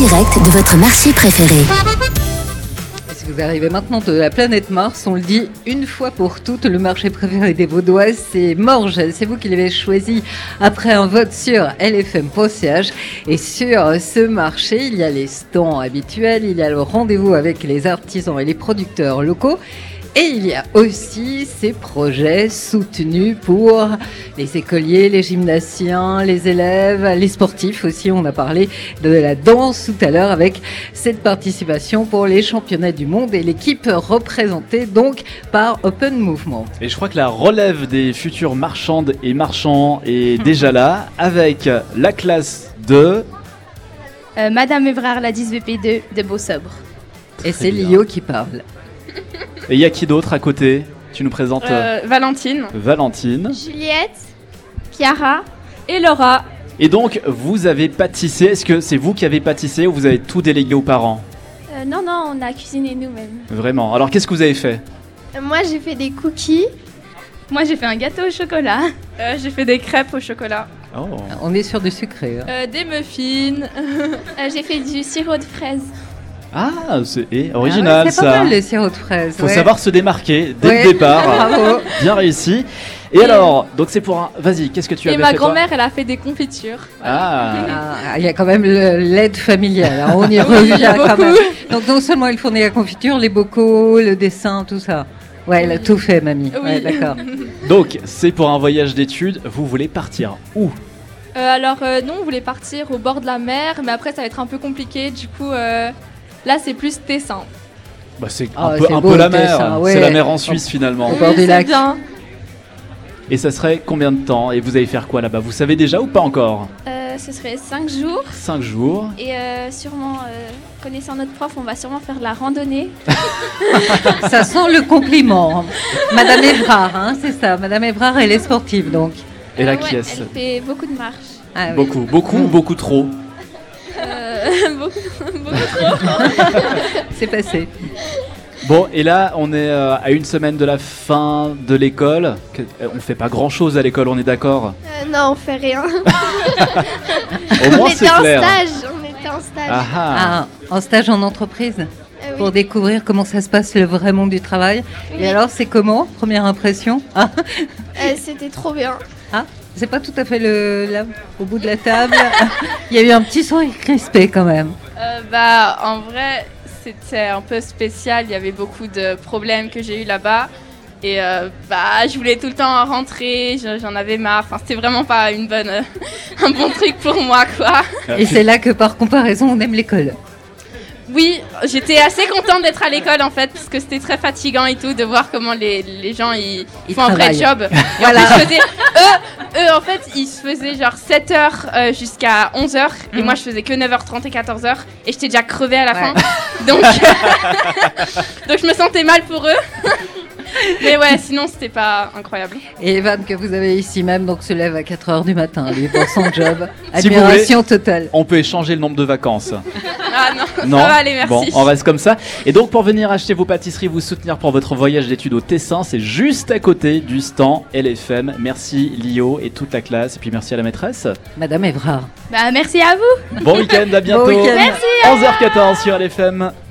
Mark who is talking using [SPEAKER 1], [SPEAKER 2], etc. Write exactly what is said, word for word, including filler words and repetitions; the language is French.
[SPEAKER 1] direct de votre marché préféré.
[SPEAKER 2] Si vous arrivez maintenant de la planète Mars, on le dit une fois pour toutes, le marché préféré des Vaudois, c'est Morges. C'est vous qui l'avez choisi après un vote sur L F M point C H. Et sur ce marché, il y a les stands habituels, il y a le rendez-vous avec les artisans et les producteurs locaux. Et il y a aussi ces projets soutenus pour les écoliers, les gymnasiens, les élèves, les sportifs aussi. On a parlé de la danse tout à l'heure avec cette participation pour les championnats du monde et l'équipe représentée donc par Open Movement.
[SPEAKER 3] Et je crois que la relève des futures marchandes et marchands est déjà là avec la classe de...
[SPEAKER 4] Euh, Madame Évrard, la dix V P deux de Beau-Sobre.
[SPEAKER 2] Et c'est Lio qui parle.
[SPEAKER 3] Et il y a qui d'autre à côté? Tu nous présentes
[SPEAKER 5] euh, Valentine.
[SPEAKER 3] Valentine.
[SPEAKER 4] Juliette, Chiara
[SPEAKER 5] et Laura.
[SPEAKER 3] Et donc, vous avez pâtissé. Est-ce que c'est vous qui avez pâtissé ou vous avez tout délégué aux parents?
[SPEAKER 4] euh, Non, non, on a cuisiné nous-mêmes.
[SPEAKER 3] Vraiment. Alors, qu'est-ce que vous avez fait?
[SPEAKER 4] euh, Moi, j'ai fait des cookies.
[SPEAKER 5] Moi, j'ai fait un gâteau au chocolat. Euh, j'ai fait des crêpes au chocolat.
[SPEAKER 3] Oh.
[SPEAKER 2] On est sur du sucré. Hein.
[SPEAKER 5] Euh, des muffins.
[SPEAKER 4] euh, j'ai fait du sirop de fraise.
[SPEAKER 3] Ah, c'est eh, original
[SPEAKER 2] ah ouais, c'est
[SPEAKER 3] ça.
[SPEAKER 2] C'est pas mal les sirops de fraises.
[SPEAKER 3] Faut
[SPEAKER 2] ouais.
[SPEAKER 3] savoir se démarquer dès
[SPEAKER 2] ouais.
[SPEAKER 3] le départ.
[SPEAKER 2] Bravo.
[SPEAKER 3] Bien réussi. Et, Et alors, donc c'est pour un. Vas-y, qu'est-ce que tu
[SPEAKER 5] et
[SPEAKER 3] avais
[SPEAKER 5] fait Et ma
[SPEAKER 3] toi
[SPEAKER 5] grand-mère, elle a fait des confitures.
[SPEAKER 3] Ah.
[SPEAKER 2] Ah, il y a quand même le- l'aide familiale. hein, On y revient quand même. Donc non seulement il fournit la confiture, les bocaux, le dessin, tout ça. Ouais, elle a tout fait, mamie.
[SPEAKER 5] Oui.
[SPEAKER 2] Ouais, d'accord.
[SPEAKER 3] Donc c'est pour un voyage d'études. Vous voulez partir où?
[SPEAKER 5] Euh, alors, euh, nous, on voulait partir au bord de la mer, mais après, ça va être un peu compliqué. Du coup, euh, là, c'est plus Tessin.
[SPEAKER 3] Bah c'est
[SPEAKER 2] Ah,
[SPEAKER 3] un peu,
[SPEAKER 2] c'est
[SPEAKER 3] un
[SPEAKER 2] beau,
[SPEAKER 3] peu la
[SPEAKER 2] le
[SPEAKER 3] mer.
[SPEAKER 2] Tessin, ouais.
[SPEAKER 3] C'est la mer en Suisse finalement.
[SPEAKER 2] Au bord du
[SPEAKER 5] c'est
[SPEAKER 2] lac.
[SPEAKER 5] bien.
[SPEAKER 3] Et ça serait combien de temps? Et vous allez faire quoi là-bas? Vous savez déjà ou pas encore?
[SPEAKER 4] Euh, ce serait cinq jours.
[SPEAKER 3] Cinq jours.
[SPEAKER 4] Et euh, sûrement, euh, connaissant notre prof, on va sûrement faire de la randonnée.
[SPEAKER 2] Ça sent le compliment. Madame Évrard, hein, c'est ça. Madame Évrard, elle est sportive, donc.
[SPEAKER 3] Et là
[SPEAKER 4] Euh,
[SPEAKER 3] qui
[SPEAKER 4] ouais,
[SPEAKER 3] est-ce?
[SPEAKER 4] Elle fait beaucoup de marches.
[SPEAKER 2] Ah, oui.
[SPEAKER 3] Beaucoup, beaucoup, beaucoup trop.
[SPEAKER 4] Euh, beaucoup, beaucoup trop.
[SPEAKER 2] C'est passé.
[SPEAKER 3] Bon, et là, on est euh, à une semaine de la fin de l'école. Que- euh, On fait pas grand-chose à l'école, on est d'accord?
[SPEAKER 4] Euh, non, on fait rien.
[SPEAKER 3] Au
[SPEAKER 4] On
[SPEAKER 3] moins,
[SPEAKER 4] était
[SPEAKER 3] c'est
[SPEAKER 4] en
[SPEAKER 3] clair.
[SPEAKER 4] stage. On était en stage.
[SPEAKER 3] Ah ah.
[SPEAKER 2] Ah, en stage en entreprise
[SPEAKER 4] Euh, oui.
[SPEAKER 2] pour découvrir comment ça se passe le vrai monde du travail.
[SPEAKER 4] Oui.
[SPEAKER 2] Et alors, c'est comment? Première impression? Ah,
[SPEAKER 4] Euh, C'était trop bien.
[SPEAKER 2] ah, c'est pas tout à fait le là, au bout de la table. Il y a eu un petit sourire crispé quand même.
[SPEAKER 5] Euh, bah, en vrai, c'était un peu spécial. Il y avait beaucoup de problèmes que j'ai eu là-bas. Et euh, bah, je voulais tout le temps rentrer. je- J'en avais marre. Enfin, c'était vraiment pas une bonne, euh, un bon truc pour moi, quoi.
[SPEAKER 2] Et c'est là que par comparaison, on aime l'école.
[SPEAKER 5] Oui, j'étais assez contente d'être à l'école en fait, parce que c'était très fatigant et tout, de voir comment les, les gens ils,
[SPEAKER 2] Ils
[SPEAKER 5] font un vrai
[SPEAKER 2] travaillent.
[SPEAKER 5] job. Et
[SPEAKER 2] Voilà.
[SPEAKER 5] en plus, je faisais, eux, eux, en fait, ils se faisaient genre sept heures euh, jusqu'à onze heures, et
[SPEAKER 2] Mhm.
[SPEAKER 5] moi je faisais que neuf heures trente et quatorze heures, et j'étais déjà crevée à la
[SPEAKER 2] Ouais.
[SPEAKER 5] fin. Donc, donc je me sentais mal pour eux. Mais ouais, sinon c'était pas incroyable.
[SPEAKER 2] Et Evan, que vous avez ici même, donc se lève à quatre heures du matin, lui, pour son job.
[SPEAKER 3] Si vous
[SPEAKER 2] Admiration totale.
[SPEAKER 3] On peut échanger le nombre de vacances.
[SPEAKER 5] Ah non,
[SPEAKER 3] Non.
[SPEAKER 5] ça va aller, merci.
[SPEAKER 3] Bon, on reste comme ça. Et donc, pour venir acheter vos pâtisseries, vous soutenir pour votre voyage d'études au Tessin, c'est juste à côté du stand L F M. Merci Lio et toute la classe. Et puis merci à la maîtresse.
[SPEAKER 2] Madame Évrard.
[SPEAKER 4] Bah, merci à vous.
[SPEAKER 3] Bon week-end, à bientôt.
[SPEAKER 2] week-end.
[SPEAKER 4] Merci.
[SPEAKER 3] onze heures quatorze sur L F M.